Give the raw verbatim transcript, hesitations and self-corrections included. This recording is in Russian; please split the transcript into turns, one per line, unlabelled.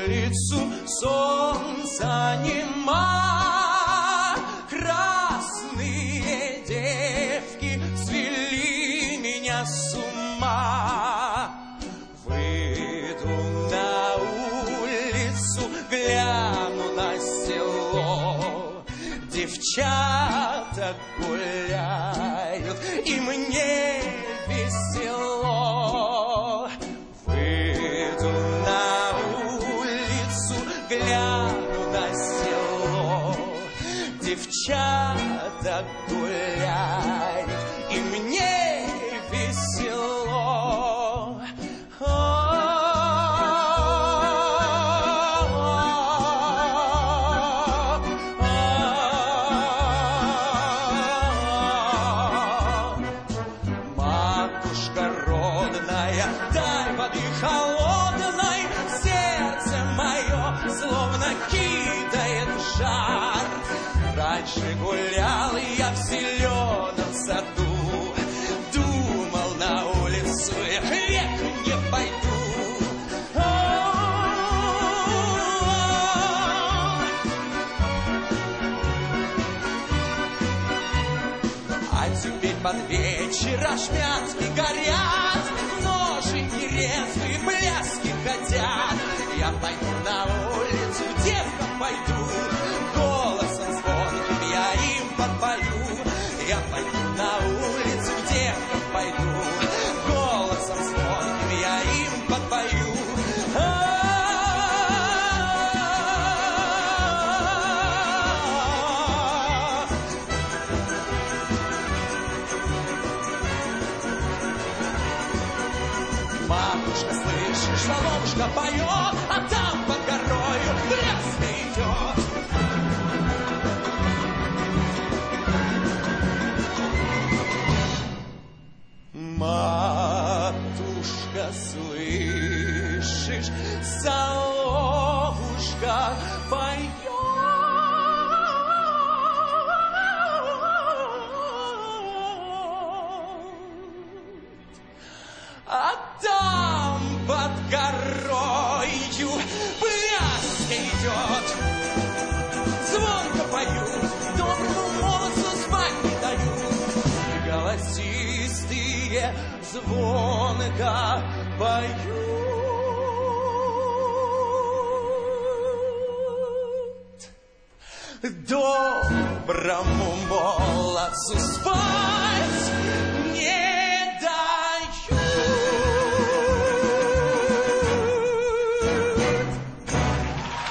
улицу солнца нема. Красные девки свели меня с ума. Выйду на улицу, гляну на село. Девчата гуляют, и мне весело. Выйду на улицу, гляну на село. Девчата гуляют, и мне весело. Матушка родная, дай воды холодной, сердце мое словно кидает в жар. Раньше гулял я в зеленом саду, думал, на улицу я век не пойду. А теперь под вечер ошмятки горят, ножики резвые, пляски хотят. Я пойду на улицу, девкам пойду, голосом звонким я им подпою. Я пойду на улицу, девкам пойду, голосом звонким я им подпою. Матушка, слышишь, соловушка поет, а там под горою лес идет. Матушка, слышишь, соловушка поет. А там под горою пляска идет. Звонко поют, доброму молодцу спать не дают. Голосистые звонко поют. Доброму молодцу спать